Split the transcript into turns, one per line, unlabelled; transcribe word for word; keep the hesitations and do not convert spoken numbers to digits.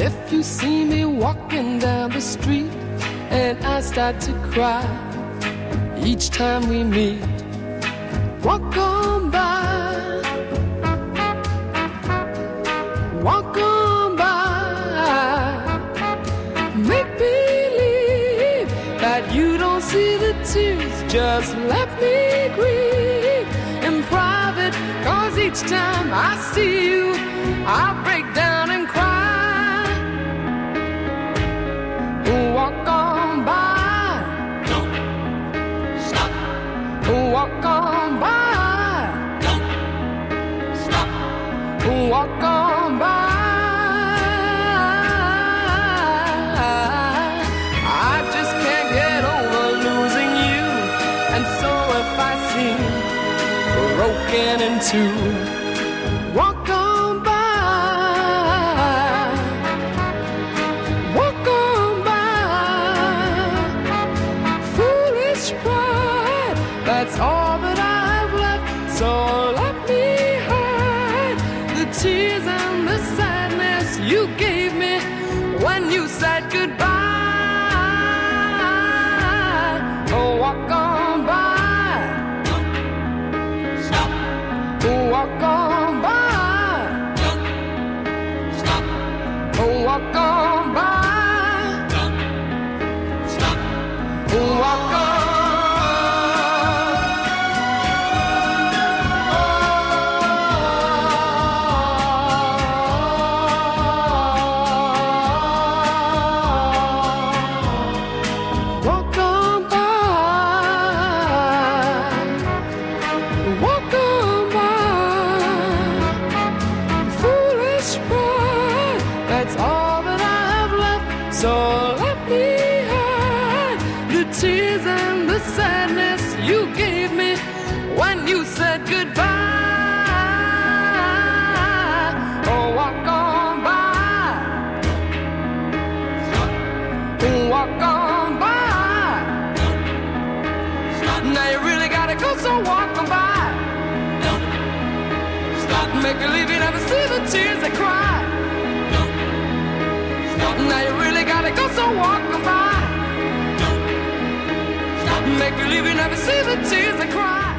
If you see me walking down the street and I start to cry each time we meet, walk on by, walk on by, make believe that you don't see the tears, just let me grieve in private, cause each time I see you, I break down and cry. Walk on by,
don't stop.
walk on by,
don't stop.
walk on by. I just can't get over losing you, and so if I seem broken in two, walk on by, walk on by. Foolish pride, that's all that I've left, so let me hide the tears and the sadness you gave me when you said goodbye. Oh, walk on by,
Don't stop.
walk on by,
Don't stop.
walk on by,
Don't stop.
walk on. Walk on by, walk on by. Foolish pride, that's all that I have left, so let me hide the tears and the sadness you gave me when you said goodbye. Oh, walk on by, walk on by.
Stop.
Now you really gotta go, so walk on by.
Don't stop.
Make believe you never see the tears that cry.
Don't stop.
Now you really gotta go, so walk on by.
Don't stop.
Make believe you never see the tears that cry.